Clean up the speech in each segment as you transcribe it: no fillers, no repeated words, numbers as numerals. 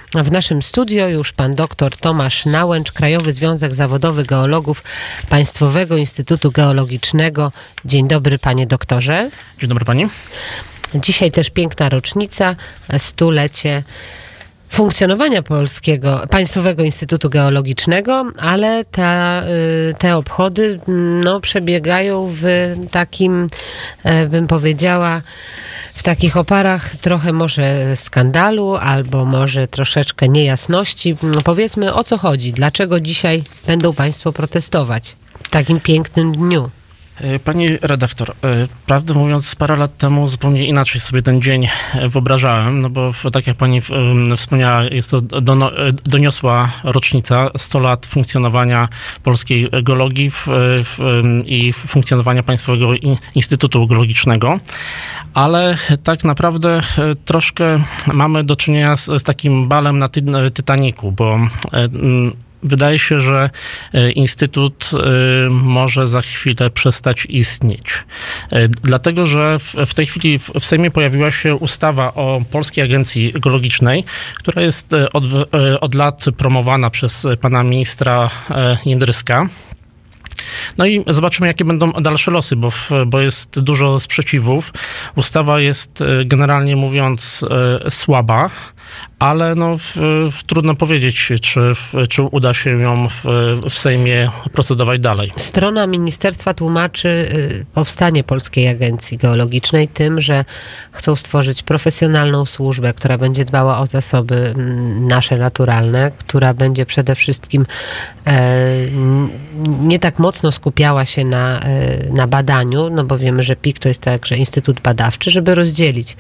W naszym studio już pan dr Tomasz Nałęcz, Krajowy Związek Zawodowy Geologów Państwowego Instytutu Geologicznego. Dzień dobry, panie doktorze. Dzień dobry pani. Dzisiaj też piękna rocznica, 100-lecie funkcjonowania Państwowego Instytutu Geologicznego, ale te obchody przebiegają w takim, bym powiedziała, w takich oparach trochę może skandalu albo może troszeczkę niejasności. Powiedzmy, o co chodzi? Dlaczego dzisiaj będą państwo protestować w takim pięknym dniu? Pani redaktor, prawdę mówiąc, parę lat temu zupełnie inaczej sobie ten dzień wyobrażałem, bo tak jak pani wspomniała, jest to doniosła rocznica, 100 lat funkcjonowania polskiej geologii i funkcjonowania Państwowego Instytutu Geologicznego. Ale tak naprawdę troszkę mamy do czynienia z takim balem na Titanicu, bo wydaje się, że Instytut może za chwilę przestać istnieć. Dlatego, że w tej chwili w Sejmie pojawiła się ustawa o Polskiej Agencji Geologicznej, która jest od lat promowana przez pana ministra Jędryska. No i zobaczymy, jakie będą dalsze losy, bo jest dużo sprzeciwów. Ustawa jest generalnie mówiąc słaba, ale trudno powiedzieć, czy uda się ją w Sejmie procedować dalej. Strona ministerstwa tłumaczy powstanie Polskiej Agencji Geologicznej tym, że chcą stworzyć profesjonalną służbę, która będzie dbała o zasoby nasze naturalne, która będzie przede wszystkim nie tak mocno skupiała się na badaniu, bo wiemy, że PIG to jest także Instytut Badawczy, żeby rozdzielić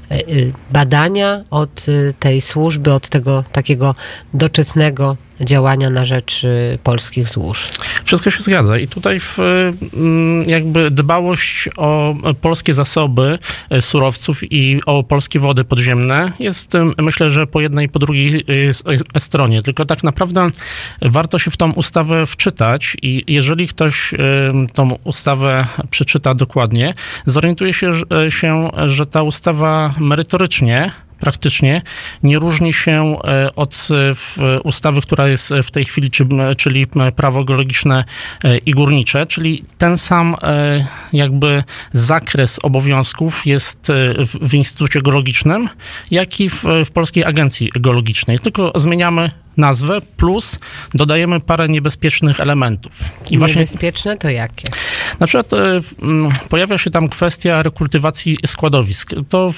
badania od tej służby, od tego takiego doczesnego działania na rzecz polskich złóż. Wszystko się zgadza i tutaj jakby dbałość o polskie zasoby surowców i o polskie wody podziemne jest, myślę, że po jednej i po drugiej stronie. Tylko tak naprawdę warto się w tą ustawę wczytać i jeżeli ktoś tą ustawę przeczyta dokładnie, zorientuje się, że ta ustawa merytorycznie praktycznie nie różni się od ustawy, która jest w tej chwili, czyli prawo geologiczne i górnicze, czyli ten sam jakby zakres obowiązków jest w Instytucie Geologicznym, jak i w Polskiej Agencji Geologicznej. Tylko zmieniamy nazwę plus dodajemy parę niebezpiecznych elementów. Niebezpieczne to jakie? Na przykład pojawia się tam kwestia rekultywacji składowisk.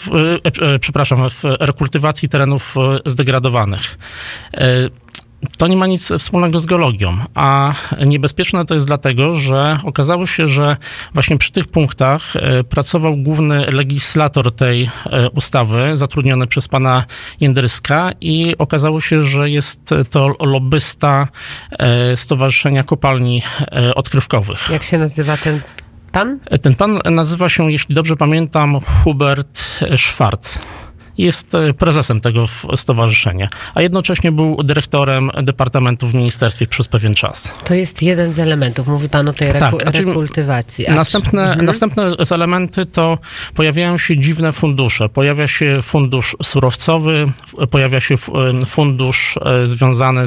Rekultywacji terenów zdegradowanych. To nie ma nic wspólnego z geologią, a niebezpieczne to jest dlatego, że okazało się, że właśnie przy tych punktach pracował główny legislator tej ustawy, zatrudniony przez pana Jędryska i okazało się, że jest to lobbysta Stowarzyszenia Kopalni Odkrywkowych. Jak się nazywa ten pan? Ten pan nazywa się, jeśli dobrze pamiętam, Hubert Schwarz. Jest prezesem tego stowarzyszenia, a jednocześnie był dyrektorem departamentu w ministerstwie przez pewien czas. To jest jeden z elementów. Mówi pan o tej rekultywacji. Następne elementy to pojawiają się dziwne fundusze. Pojawia się fundusz surowcowy, pojawia się fundusz związany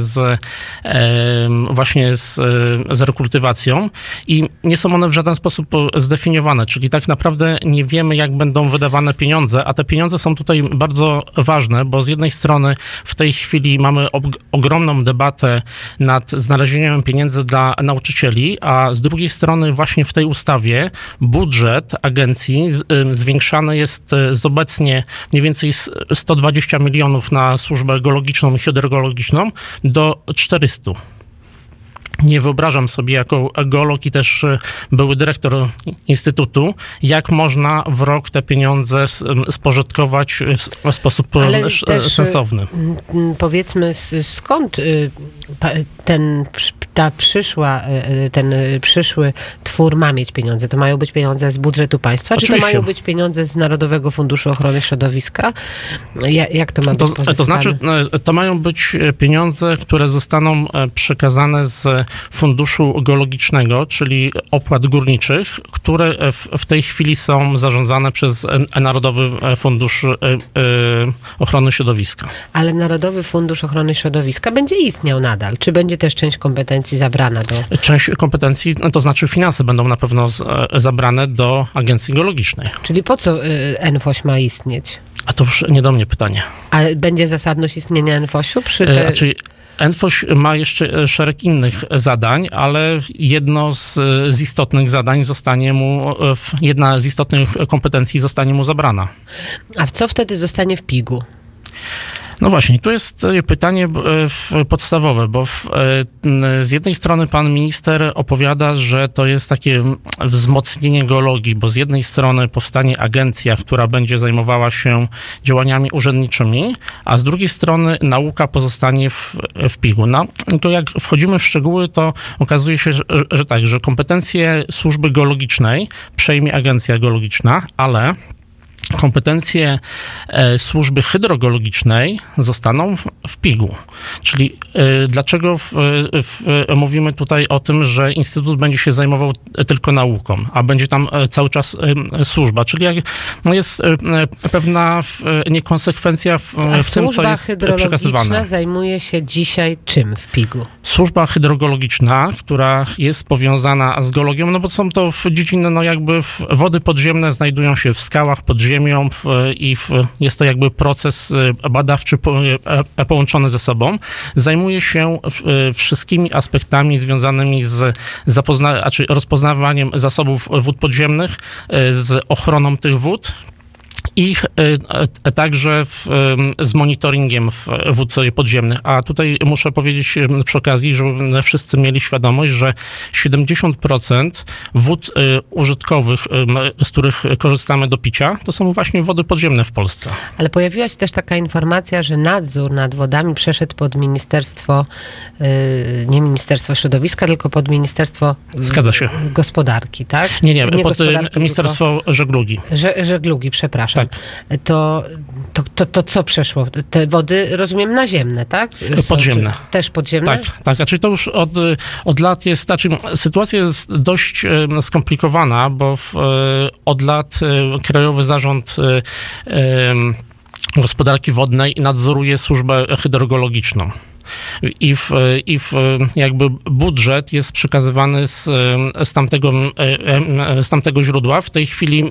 właśnie z rekultywacją i nie są one w żaden sposób zdefiniowane, czyli tak naprawdę nie wiemy, jak będą wydawane pieniądze, a te pieniądze są tutaj bardzo ważne, bo z jednej strony w tej chwili mamy ogromną debatę nad znalezieniem pieniędzy dla nauczycieli, a z drugiej strony właśnie w tej ustawie budżet agencji zwiększany jest z obecnie mniej więcej 120 milionów na służbę geologiczną i hydrogeologiczną do 400. Nie wyobrażam sobie jako geolog i też były dyrektor Instytutu, jak można w rok te pieniądze spożytkować w sposób sensowny. Powiedzmy, skąd ten przyszły twór ma mieć pieniądze? To mają być pieniądze z budżetu państwa, Oczywiście. czy to mają być pieniądze z Narodowego Funduszu Ochrony Środowiska? Jak to ma być pozyskane? To znaczy, to mają być pieniądze, które zostaną przekazane z Funduszu Geologicznego, czyli opłat górniczych, które w tej chwili są zarządzane przez Narodowy Fundusz Ochrony Środowiska. Ale Narodowy Fundusz Ochrony Środowiska będzie istniał nadal. Czy będzie też część kompetencji zabrana do... Część kompetencji, to znaczy finanse będą na pewno zabrane do Agencji Geologicznej. Czyli po co NFOŚ ma istnieć? A to już nie do mnie pytanie. A będzie zasadność istnienia NFOŚ-u Znaczy, NFOŚ ma jeszcze szereg innych zadań, ale jedno z istotnych zadań zostanie mu, jedna z istotnych kompetencji zostanie mu zabrana. A co wtedy zostanie w PIG-u? No właśnie, tu jest pytanie podstawowe, bo z jednej strony pan minister opowiada, że to jest takie wzmocnienie geologii, bo z jednej strony powstanie agencja, która będzie zajmowała się działaniami urzędniczymi, a z drugiej strony nauka pozostanie w PIG-u. No, to jak wchodzimy w szczegóły, to okazuje się, że tak, że kompetencje służby geologicznej przejmie Agencja Geologiczna, ale kompetencje służby hydrogeologicznej zostaną w PIG-u. Czyli dlaczego mówimy tutaj o tym, że Instytut będzie się zajmował tylko nauką, a będzie tam cały czas służba? Czyli jest pewna niekonsekwencja w tym, co jest przekazywane. Służba hydrologiczna zajmuje się dzisiaj czym w PIG-u? Służba hydrogeologiczna, która jest powiązana z geologią, no bo są to dziedziny, no jakby wody podziemne znajdują się w skałach pod ziemią i jest to jakby proces badawczy połączony ze sobą. Zajmuje się wszystkimi aspektami związanymi z rozpoznawaniem zasobów wód podziemnych, z ochroną tych wód, i także z monitoringiem wód podziemnych. A tutaj muszę powiedzieć przy okazji, żeby wszyscy mieli świadomość, że 70% wód użytkowych, z których korzystamy do picia, to są właśnie wody podziemne w Polsce. Ale pojawiła się też taka informacja, że nadzór nad wodami przeszedł pod ministerstwo, nie Ministerstwo Środowiska, tylko pod Ministerstwo Zgadza się. Gospodarki, tak? Nie, pod Ministerstwo Żeglugi. Żeglugi, przepraszam. Tak. To co przeszło? Te wody, rozumiem, naziemne, tak? Podziemne. Też podziemne? Tak. Znaczy to już od lat jest, sytuacja jest dość skomplikowana, bo od lat Krajowy Zarząd Gospodarki Wodnej nadzoruje służbę hydrogeologiczną. Jakby budżet jest przekazywany z tamtego źródła. W tej chwili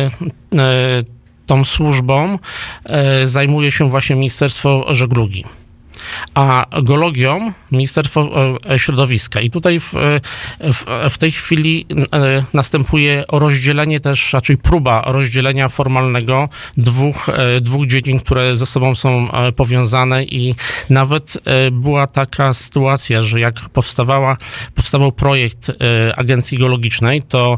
tą służbą zajmuje się właśnie Ministerstwo Żeglugi, a geologią Ministerstwo Środowiska. I tutaj w tej chwili następuje rozdzielenie też, raczej próba rozdzielenia formalnego dwóch dziedzin, które ze sobą są powiązane, i nawet była taka sytuacja, że jak powstawał projekt Agencji Geologicznej, to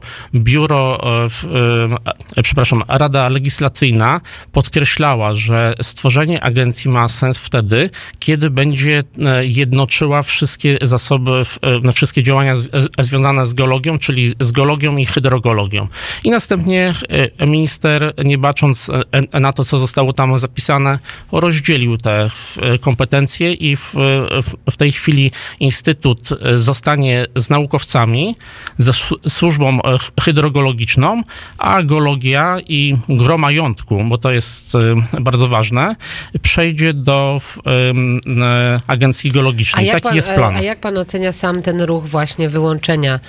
Rada Legislacyjna podkreślała, że stworzenie agencji ma sens wtedy, kiedy będzie jednoczyła wszystkie zasoby, wszystkie działania związane z geologią, czyli z geologią i hydrogeologią. I następnie minister, nie bacząc na to, co zostało tam zapisane, rozdzielił te kompetencje i w tej chwili Instytut zostanie z naukowcami, ze służbą hydrogeologiczną, a geologia i gro majątku, bo to jest bardzo ważne, przejdzie do Agencji Geologicznej. Taki jest plan. A jak pan ocenia sam ten ruch właśnie wyłączenia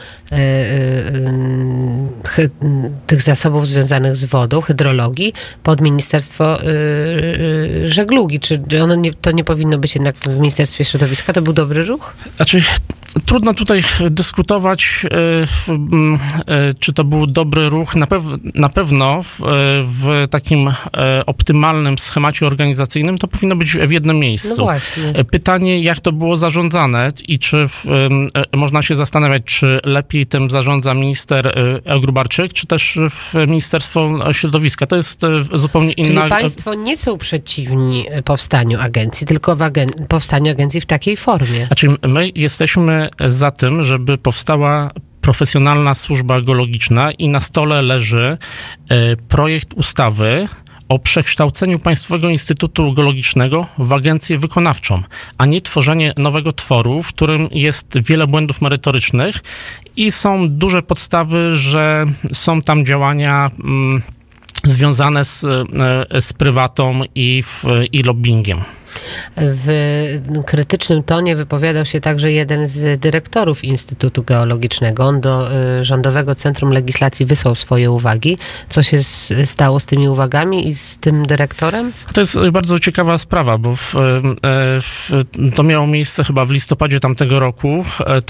tych zasobów związanych z wodą, hydrologii pod Ministerstwo Żeglugi? Czy to nie powinno być jednak w Ministerstwie Środowiska? To był dobry ruch? Znaczy, trudno tutaj dyskutować, czy to był dobry ruch. Na pewno w takim optymalnym schemacie organizacyjnym to powinno być w jednym miejscu. No właśnie. Pytanie, jak to było zarządzane i czy można się zastanawiać, czy lepiej tym zarządza minister Gróbarczyk, czy też Ministerstwo Środowiska. To jest zupełnie inna... Czyli państwo nie są przeciwni powstaniu agencji, tylko powstaniu agencji w takiej formie. Znaczy, my jesteśmy jesteśmy za tym, żeby powstała profesjonalna służba geologiczna i na stole leży projekt ustawy o przekształceniu Państwowego Instytutu Geologicznego w agencję wykonawczą, a nie tworzenie nowego tworu, w którym jest wiele błędów merytorycznych i są duże podstawy, że są tam działania związane z prywatą i lobbingiem. W krytycznym tonie wypowiadał się także jeden z dyrektorów Instytutu Geologicznego. On do Rządowego Centrum Legislacji wysłał swoje uwagi. Co się stało z tymi uwagami i z tym dyrektorem? To jest bardzo ciekawa sprawa, bo to miało miejsce chyba w listopadzie tamtego roku.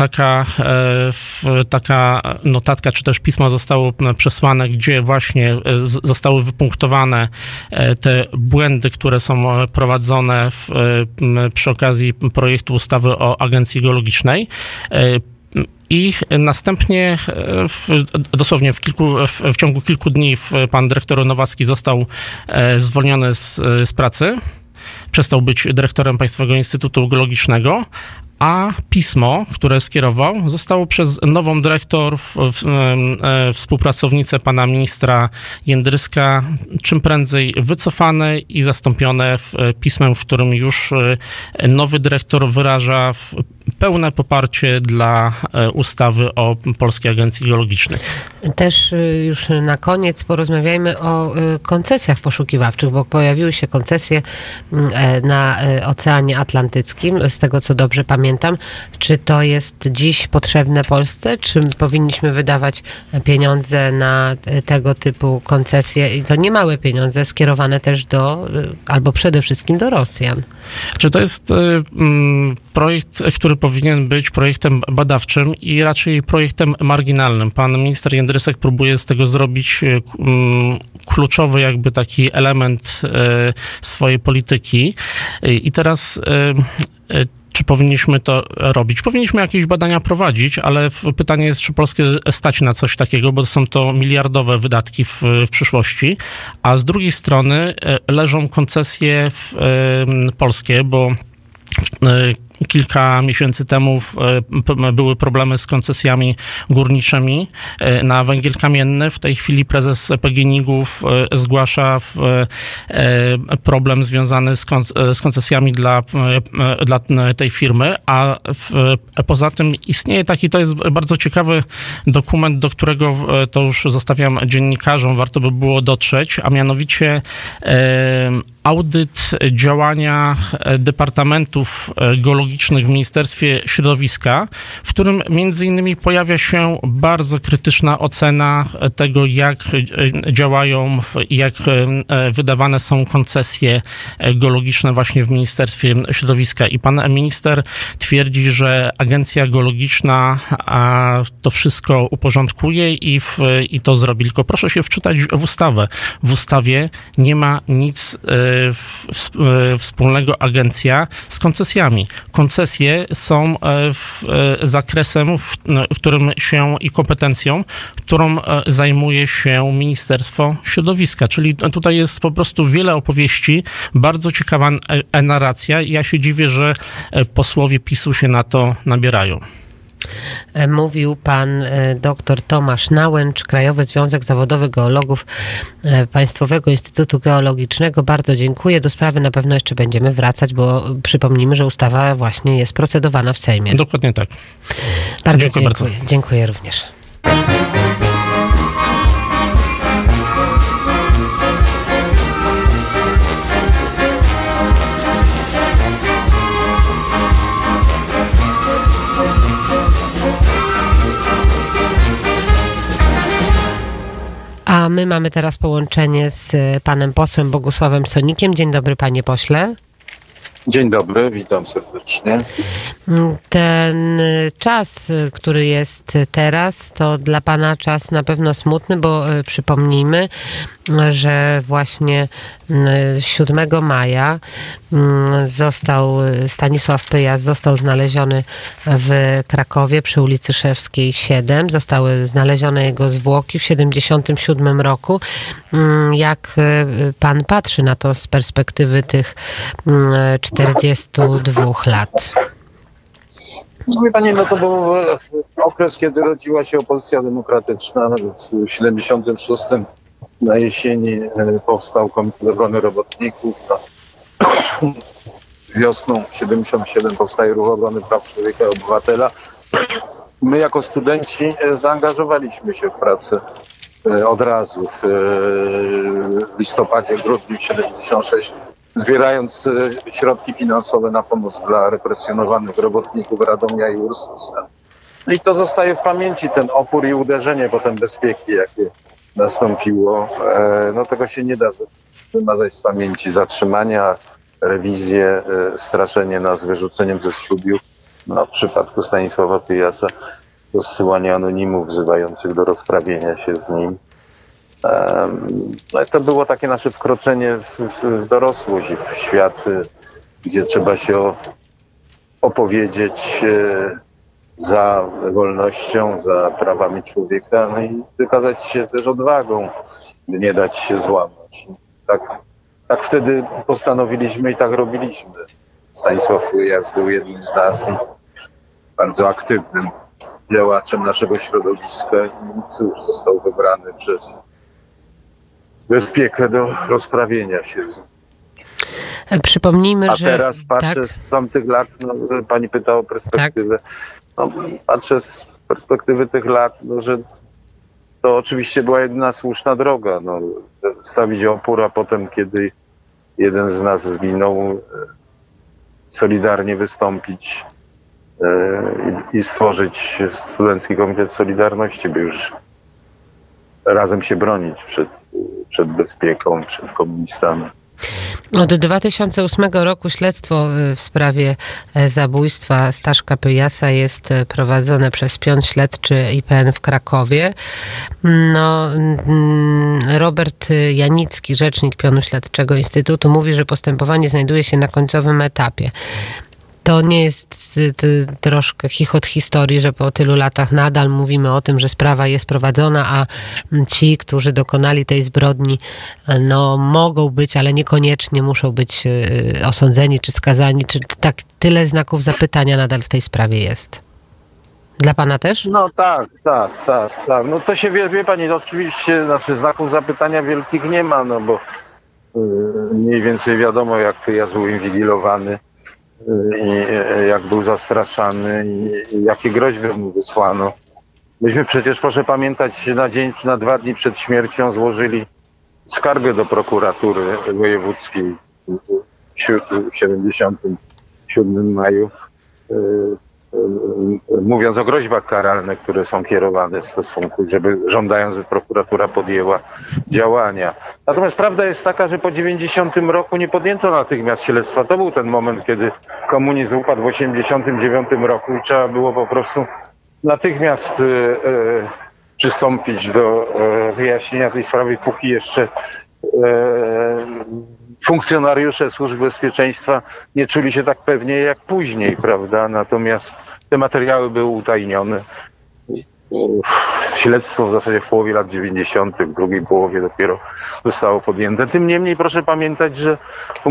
Taka notatka, czy też pismo zostało przesłane, gdzie właśnie zostały wypunktowane te błędy, które są prowadzone przy okazji projektu ustawy o Agencji Geologicznej. I następnie dosłownie w ciągu kilku dni pan dyrektor Nowacki został zwolniony z pracy. Przestał być dyrektorem Państwowego Instytutu Geologicznego, a pismo, które skierował, zostało przez nową dyrektor, współpracownicę pana ministra Jędryska, czym prędzej wycofane i zastąpione pismem, w którym już nowy dyrektor wyraża pełne poparcie dla ustawy o Polskiej Agencji Geologicznej. Też już na koniec porozmawiajmy o koncesjach poszukiwawczych, bo pojawiły się koncesje na Oceanie Atlantyckim, z tego co dobrze pamiętam. Czy to jest dziś potrzebne Polsce? Czy powinniśmy wydawać pieniądze na tego typu koncesje? I to niemałe pieniądze skierowane też albo przede wszystkim do Rosjan. Czy to jest projekt, który powinien być projektem badawczym i raczej projektem marginalnym? Pan minister Jędrysek próbuje z tego zrobić kluczowy jakby taki element swojej polityki. I teraz czy powinniśmy to robić? Powinniśmy jakieś badania prowadzić, ale pytanie jest, czy Polskę stać na coś takiego, bo są to miliardowe wydatki w przyszłości, a z drugiej strony leżą koncesje polskie, bo kilka miesięcy temu były problemy z koncesjami górniczymi na węgiel kamienny. W tej chwili prezes PGNiG-ów zgłasza problem związany z koncesjami dla tej firmy, a poza tym istnieje to jest bardzo ciekawy dokument, do którego to już zostawiam dziennikarzom, warto by było dotrzeć, a mianowicie audyt działania departamentów geologicznych w Ministerstwie Środowiska, w którym między innymi pojawia się bardzo krytyczna ocena tego, jak działają i jak wydawane są koncesje geologiczne właśnie w Ministerstwie Środowiska. I pan minister twierdzi, że Agencja Geologiczna to wszystko uporządkuje i to zrobi. Tylko proszę się wczytać w ustawę. W ustawie nie ma nic wspólnego agencja z koncesjami. Koncesje są zakresem, którym się i kompetencją, którą zajmuje się Ministerstwo Środowiska. Czyli tutaj jest po prostu wiele opowieści, bardzo ciekawa narracja i ja się dziwię, że posłowie PiS-u się na to nabierają. Mówił pan dr Tomasz Nałęcz, Krajowy Związek Zawodowy Geologów Państwowego Instytutu Geologicznego. Bardzo dziękuję. Do sprawy na pewno jeszcze będziemy wracać, bo przypomnijmy, że ustawa właśnie jest procedowana w Sejmie. Dokładnie tak. Bardzo dziękuję. Dziękuję również. A my mamy teraz połączenie z panem posłem Bogusławem Sonikiem. Dzień dobry, panie pośle. Dzień dobry, witam serdecznie. Ten czas, który jest teraz, to dla pana czas na pewno smutny, bo przypomnijmy, że właśnie 7 maja Stanisław Pyjas został znaleziony w Krakowie przy ulicy Szewskiej 7. Zostały znalezione jego zwłoki w 1977 roku. Jak pan patrzy na to z perspektywy tych 42 lat? No wie pani, no to był okres, kiedy rodziła się opozycja demokratyczna. W 76 na jesieni powstał Komitet Obrony Robotników. Wiosną 77 powstaje Ruch Obrony Praw Człowieka i Obywatela. My jako studenci zaangażowaliśmy się w pracę od razu w listopadzie, grudniu 76, zbierając środki finansowe na pomoc dla represjonowanych robotników Radomia i Ursusa. No i to zostaje w pamięci, ten opór i uderzenie potem bezpieki, jakie nastąpiło. No tego się nie da wymazać z pamięci. Zatrzymania, rewizje, straszenie nas wyrzuceniem ze studiów. No, w przypadku Stanisława Pyjasa rozsyłanie anonimów wzywających do rozprawienia się z nim. No i to było takie nasze wkroczenie w dorosłość, w świat, gdzie trzeba się opowiedzieć za wolnością, za prawami człowieka, no i wykazać się też odwagą, by nie dać się złamać. Tak wtedy postanowiliśmy i tak robiliśmy. Stanisław Pyjas był jednym z nas i bardzo aktywnym działaczem naszego środowiska i cóż, został wybrany przez bezpiekę do rozprawienia się z nim. Przypomnijmy, że... A teraz patrzę z tamtych lat, no, pani pytała o perspektywę. Tak. No, patrzę z perspektywy tych lat, no, że to oczywiście była jedyna słuszna droga. No, stawić opór, a potem, kiedy jeden z nas zginął, solidarnie wystąpić i stworzyć Studencki Komitet Solidarności, by już razem się bronić przed bezpieką, przed komunistami. Od 2008 roku śledztwo w sprawie zabójstwa Staszka Pyjasa jest prowadzone przez pion śledczy IPN w Krakowie. No, Robert Janicki, rzecznik pionu śledczego Instytutu, mówi, że postępowanie znajduje się na końcowym etapie. To nie jest troszkę chichot historii, że po tylu latach nadal mówimy o tym, że sprawa jest prowadzona, a ci, którzy dokonali tej zbrodni, no mogą być, ale niekoniecznie muszą być osądzeni czy skazani. Czy tak tyle znaków zapytania nadal w tej sprawie jest? Dla pana też? No tak. No to się wie pani, oczywiście, znaków zapytania wielkich nie ma, no bo mniej więcej wiadomo, jak Pyjas był inwigilowany i jak był zastraszany i jakie groźby mu wysłano. Myśmy przecież, proszę pamiętać, na dzień czy na 2 dni przed śmiercią złożyli skargę do prokuratury wojewódzkiej w 77 maju, mówiąc o groźbach karalnych, które są kierowane w stosunku, żądając, by prokuratura podjęła działania. Natomiast prawda jest taka, że po 90 roku nie podjęto natychmiast śledztwa. To był ten moment, kiedy komunizm upadł w 89 roku i trzeba było po prostu natychmiast przystąpić do wyjaśnienia tej sprawy, póki jeszcze funkcjonariusze służb bezpieczeństwa nie czuli się tak pewnie jak później, prawda? Natomiast te materiały były utajnione. Śledztwo w zasadzie w połowie lat 90., w drugiej połowie dopiero zostało podjęte. Tym niemniej proszę pamiętać, że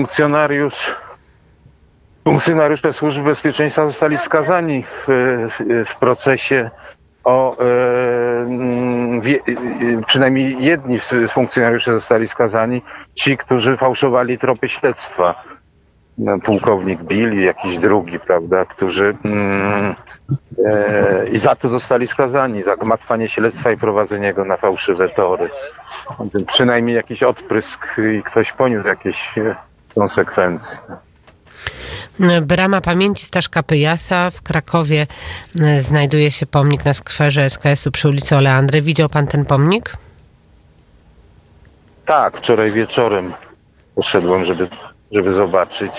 funkcjonariusze służb bezpieczeństwa zostali skazani w procesie przynajmniej jedni funkcjonariusze zostali skazani, ci, którzy fałszowali tropy śledztwa. Pułkownik Bill i jakiś drugi, prawda, którzy i za to zostali skazani, za gmatwanie śledztwa i prowadzenie go na fałszywe tory. Przynajmniej jakiś odprysk i ktoś poniósł jakieś konsekwencje. Brama Pamięci Staszka Pyjasa w Krakowie znajduje się pomnik na skwerze SKS-u przy ulicy Oleandry. Widział pan ten pomnik? Tak, wczoraj wieczorem poszedłem, żeby zobaczyć.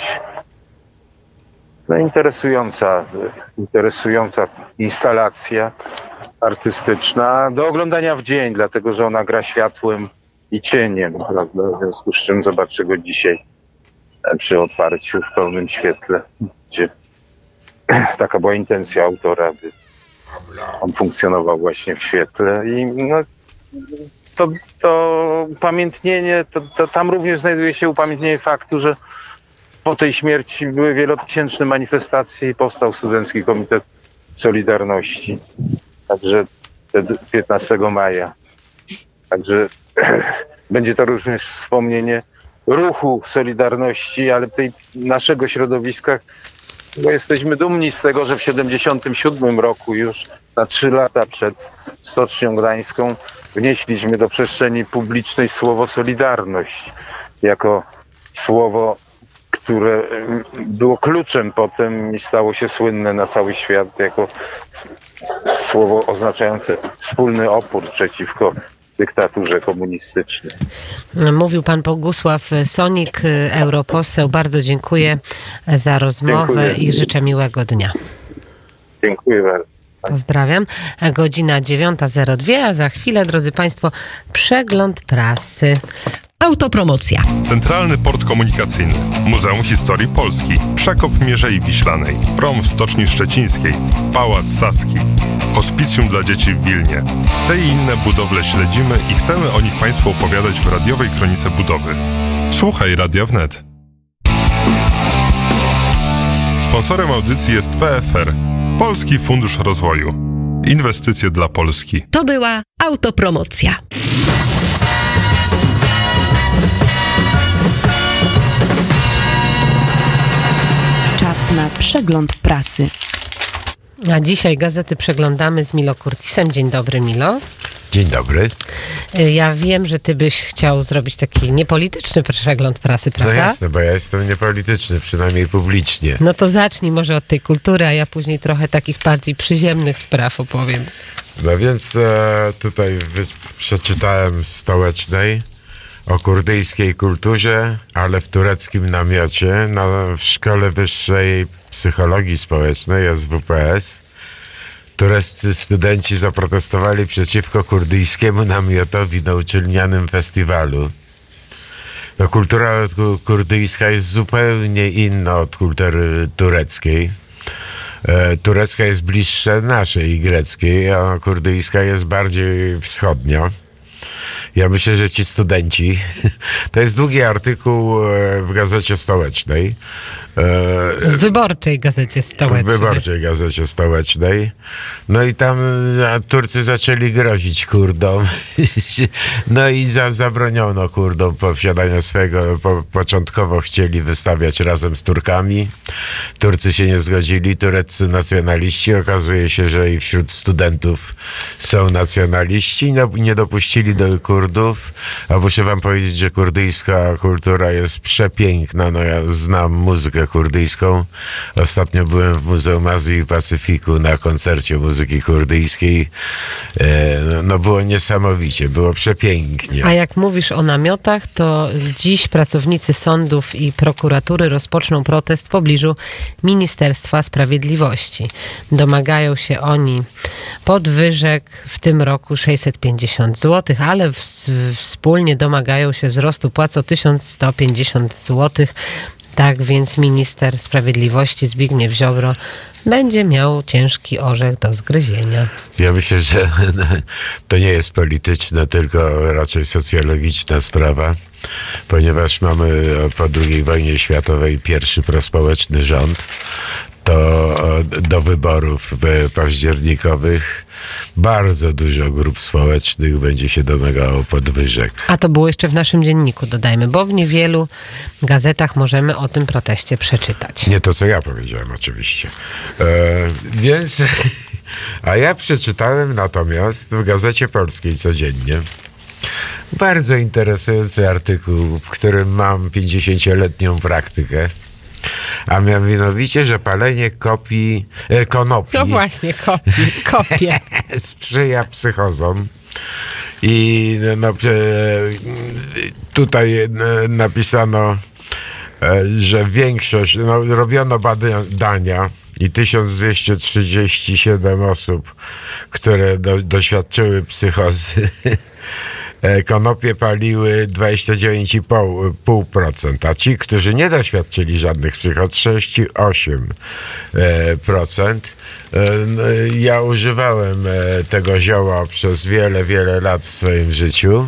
No interesująca instalacja artystyczna do oglądania w dzień, dlatego że ona gra światłem i cieniem, prawda? W związku z czym zobaczę go dzisiaj przy otwarciu w pełnym świetle, gdzie taka była intencja autora, by on funkcjonował właśnie w świetle i no, to upamiętnienie, to tam również znajduje się upamiętnienie faktu, że po tej śmierci były wielotysięczne manifestacje i powstał Studencki Komitet Solidarności. Także 15 maja. Także będzie to również wspomnienie ruchu Solidarności, ale tej naszego środowiska, bo jesteśmy dumni z tego, że w 1977 roku już na 3 lata przed Stocznią Gdańską wnieśliśmy do przestrzeni publicznej słowo Solidarność jako słowo, które było kluczem potem i stało się słynne na cały świat jako słowo oznaczające wspólny opór przeciwko dyktaturze komunistycznej. Mówił pan Bogusław Sonik, europoseł. Bardzo dziękuję za rozmowę i życzę miłego dnia. Dziękuję bardzo. Pozdrawiam. Godzina 9:02, a za chwilę, drodzy państwo, przegląd prasy. Autopromocja. Centralny Port Komunikacyjny, Muzeum Historii Polski, przekop Mierzei Wiślanej, prom w Stoczni Szczecińskiej, Pałac Saski, hospicjum dla dzieci w Wilnie. Te i inne budowle śledzimy i chcemy o nich Państwu opowiadać w radiowej kronice budowy. Słuchaj Radia Wnet. Sponsorem audycji jest PFR, Polski Fundusz Rozwoju. Inwestycje dla Polski. To była autopromocja. Czas na przegląd prasy. A dzisiaj gazety przeglądamy z Milo Kurtisem. Dzień dobry, Milo. Dzień dobry. Ja wiem, że ty byś chciał zrobić taki niepolityczny przegląd prasy, prawda? No jasne, bo ja jestem niepolityczny, przynajmniej publicznie. No to zacznij może od tej kultury, a ja później trochę takich bardziej przyziemnych spraw opowiem. No więc tutaj przeczytałem z Stołecznej o kurdyjskiej kulturze, ale w tureckim namiocie w Szkole Wyższej Psychologii Społecznej SWPS. Tureccy studenci zaprotestowali przeciwko kurdyjskiemu namiotowi na uczelnianym festiwalu. No, kultura kurdyjska jest zupełnie inna od kultury tureckiej. Turecka jest bliższa naszej i greckiej, a kurdyjska jest bardziej wschodnia. Ja myślę, że ci studenci... To jest długi artykuł w Gazecie Stołecznej. W Wyborczej Gazecie Stołecznej. W Wyborczej Gazecie Stołecznej. No i tam Turcy zaczęli grozić Kurdom. No i zabroniono Kurdom posiadania swego. Początkowo chcieli wystawiać razem z Turkami. Turcy się nie zgodzili, tureccy nacjonaliści. Okazuje się, że i wśród studentów są nacjonaliści. No, nie dopuścili do Kurdów. A muszę wam powiedzieć, że kurdyjska kultura jest przepiękna. No ja znam muzykę kurdyjską. Ostatnio byłem w Muzeum Azji i Pacyfiku na koncercie muzyki kurdyjskiej. No było niesamowicie, było przepięknie. A jak mówisz o namiotach, to dziś pracownicy sądów i prokuratury rozpoczną protest w pobliżu Ministerstwa Sprawiedliwości. Domagają się oni podwyżek w tym roku 650 zł, ale wspólnie domagają się wzrostu płac o 1150 zł. Tak więc minister sprawiedliwości Zbigniew Ziobro będzie miał ciężki orzech do zgryzienia. Ja myślę, że to nie jest polityczna, tylko raczej socjologiczna sprawa, ponieważ mamy po II wojnie światowej pierwszy prospołeczny rząd. To do wyborów październikowych bardzo dużo grup społecznych będzie się domagało podwyżek. A to było jeszcze w naszym dzienniku, dodajmy, bo w niewielu gazetach możemy o tym proteście przeczytać. Nie to, co ja powiedziałem oczywiście. Więc, a ja przeczytałem natomiast w Gazecie Polskiej codziennie bardzo interesujący artykuł, w którym mam 50-letnią praktykę. A mianowicie, że palenie konopi. No właśnie, kopie. Sprzyja psychozom. I tutaj napisano, że większość, robiono badania i 1237 osób, które doświadczyły psychozy, konopie paliły 29,5%, a ci, którzy nie doświadczyli żadnych psychot, 38%. Ja używałem tego zioła przez wiele lat w swoim życiu.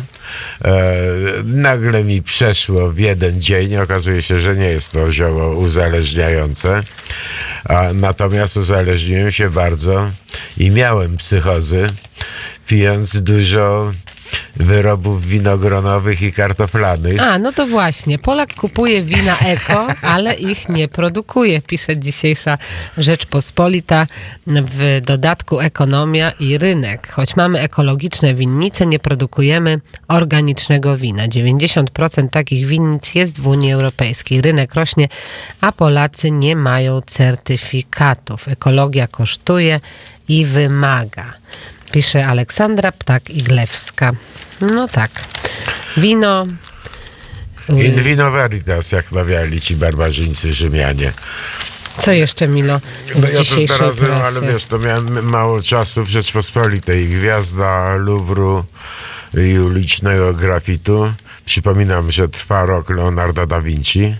Nagle mi przeszło w jeden dzień. Okazuje się, że nie jest to zioło uzależniające. Natomiast uzależniłem się bardzo i miałem psychozy, pijąc dużo wyrobów winogronowych i kartoflanych. No to właśnie. Polak kupuje wina eko, ale ich nie produkuje, pisze dzisiejsza Rzeczpospolita. W dodatku ekonomia i rynek. Choć mamy ekologiczne winnice, nie produkujemy organicznego wina. 90% takich winnic jest w Unii Europejskiej. Rynek rośnie, a Polacy nie mają certyfikatów. Ekologia kosztuje i wymaga. Pisze Aleksandra Ptak-Iglewska. No tak. Wino... In vino veritas, jak mawiali ci barbarzyńcy Rzymianie. Co jeszcze, Milo, w Ja to dzisiejszej znalazłem, prasie? ale wiesz, to miałem mało czasu w Rzeczpospolitej. Gwiazda Louvru i ulicznego grafitu. Przypominam, że trwa rok Leonardo da Vinci.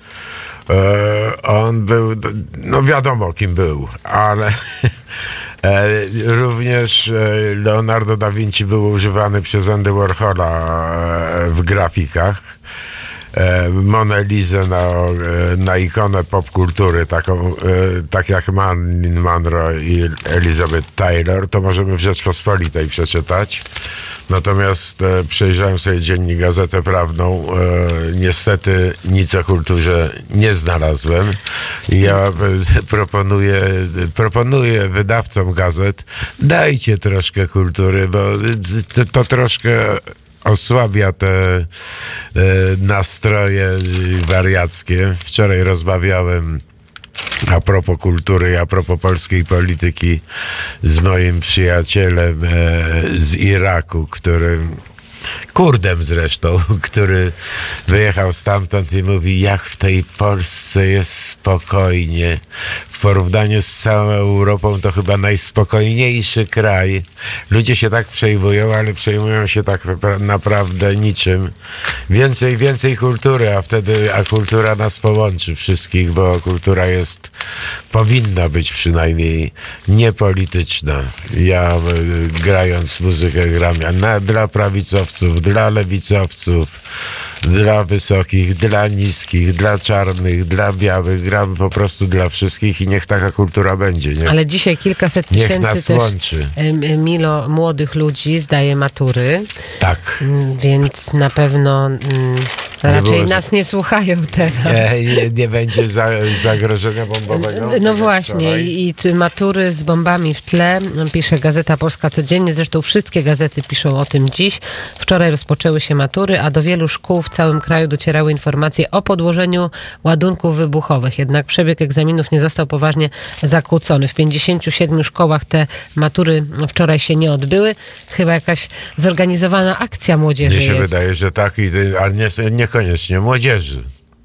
On był, no wiadomo kim był, ale również Leonardo da Vinci był używany przez Andy Warhola w grafikach. Mona Lisę na ikonę popkultury, tak jak Marilyn Monroe i Elizabeth Taylor, to możemy w Rzeczpospolitej przeczytać. Natomiast przejrzałem sobie dziennik, Gazetę Prawną. Niestety nic o kulturze nie znalazłem. Ja proponuję wydawcom gazet, dajcie troszkę kultury, bo to troszkę osłabia te nastroje wariackie. Wczoraj rozmawiałem a propos kultury, a propos polskiej polityki z moim przyjacielem z Iraku, Kurdem zresztą, który wyjechał stamtąd i mówi, jak w tej Polsce jest spokojnie. W porównaniu z całą Europą to chyba najspokojniejszy kraj. Ludzie się tak przejmują, ale przejmują się tak naprawdę niczym. Więcej kultury, a kultura nas połączy wszystkich, bo kultura powinna być przynajmniej niepolityczna. Ja grając muzykę gram dla prawicowców, dla lewicowców, dla wysokich, dla niskich, dla czarnych, dla białych. Gram po prostu dla wszystkich i niech taka kultura będzie. Ale dzisiaj kilkaset niech tysięcy nas też, łączy. Milo, młodych ludzi zdaje matury. Tak. Więc na pewno raczej nas nie słuchają teraz. Nie będzie zagrożenia bombowego. No właśnie. I matury z bombami w tle. Pisze Gazeta Polska codziennie. Zresztą wszystkie gazety piszą o tym dziś. Wczoraj rozpoczęły się matury, a do wielu szkół w całym kraju docierały informacje o podłożeniu ładunków wybuchowych. Jednak przebieg egzaminów nie został poważnie zakłócony. W 57 szkołach te matury wczoraj się nie odbyły. Chyba jakaś zorganizowana akcja młodzieży Mnie się jest. wydaje, że tak, ale niekoniecznie młodzieży.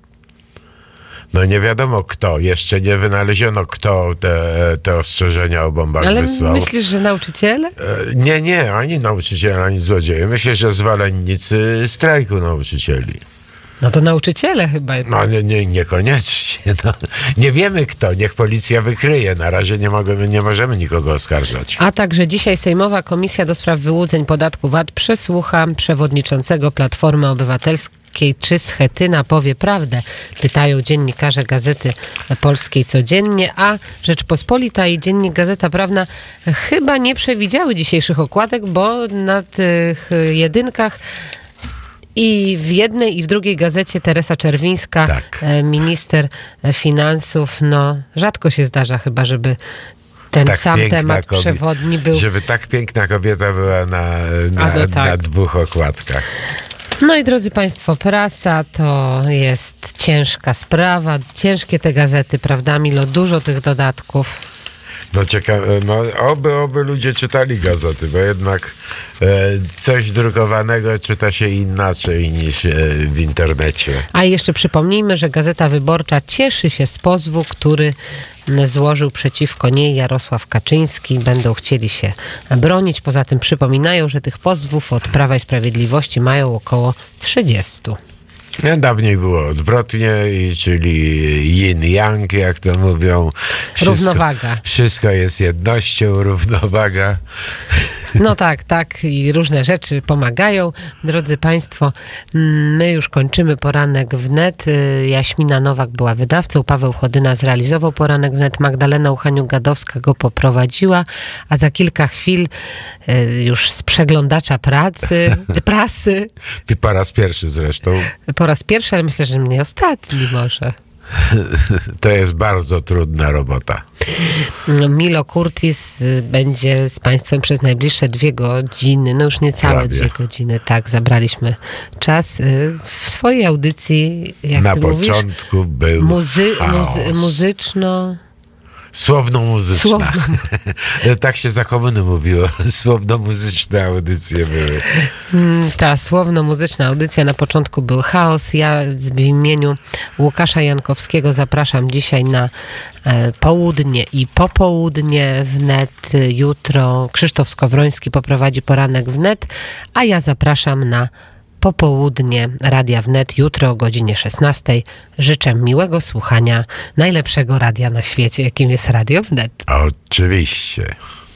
No nie wiadomo kto. Jeszcze nie wynaleziono, kto te ostrzeżenia o bombach Ale wysłał. myślisz, że nauczyciele? Nie, ani nauczyciele, ani złodzieje. Myślę, że zwolennicy strajku nauczycieli. No to nauczyciele chyba. No niekoniecznie. No. Nie wiemy kto. Niech policja wykryje. Na razie nie możemy nikogo oskarżać. A także dzisiaj Sejmowa Komisja do Spraw Wyłudzeń Podatku VAT przesłucha przewodniczącego Platformy Obywatelskiej, czy Schetyna powie prawdę. Pytają dziennikarze Gazety Polskiej codziennie, a Rzeczpospolita i dziennik Gazeta Prawna chyba nie przewidziały dzisiejszych okładek, bo na tych jedynkach i w jednej i w drugiej gazecie Teresa Czerwińska, tak. Minister finansów, rzadko się zdarza chyba, żeby ten tak sam temat przewodni był. Żeby tak piękna kobieta była na dwóch okładkach. No i drodzy Państwo, prasa to jest ciężka sprawa, ciężkie te gazety, prawda Milo? Dużo tych dodatków. No ciekawe, oby ludzie czytali gazety, bo jednak coś drukowanego czyta się inaczej niż w internecie. A jeszcze przypomnijmy, że Gazeta Wyborcza cieszy się z pozwu, który złożył przeciwko niej Jarosław Kaczyński. Będą chcieli się bronić. Poza tym przypominają, że tych pozwów od Prawa i Sprawiedliwości mają około 30. Dawniej było odwrotnie, czyli yin-yang, jak to mówią. Równowaga. Wszystko jest jednością, równowaga. No tak, i różne rzeczy pomagają. Drodzy Państwo, my już kończymy Poranek Wnet. Jaśmina Nowak była wydawcą, Paweł Chodyna zrealizował Poranek Wnet, Magdalena Uchaniuk-Gadowska go poprowadziła, a za kilka chwil już z przeglądacza prasy. Ty po raz pierwszy zresztą. Po raz pierwszy, ale myślę, że mnie ostatni może. To jest bardzo trudna robota. Milo Curtis będzie z Państwem przez najbliższe 2 godziny, no już niecałe 2 godziny, tak, zabraliśmy czas w swojej audycji, jak na ty początku mówisz, był muzyczno... Słowno-muzyczna. Tak się za komuny mówiło. Słowno-muzyczne audycje były. Ta słowno-muzyczna audycja, na początku był chaos. Ja w imieniu Łukasza Jankowskiego zapraszam dzisiaj na południe i popołudnie wnet. Jutro Krzysztof Skowroński poprowadzi Poranek Wnet, a ja zapraszam na popołudnie Radia Wnet jutro o godzinie 16. Życzę miłego słuchania najlepszego radia na świecie, jakim jest Radio Wnet. Oczywiście.